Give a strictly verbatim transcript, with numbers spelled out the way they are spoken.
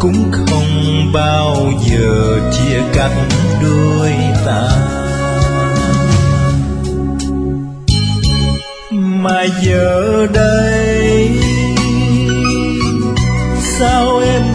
cũng không bao giờ chia cắt đôi ta. Mà giờ đây sao em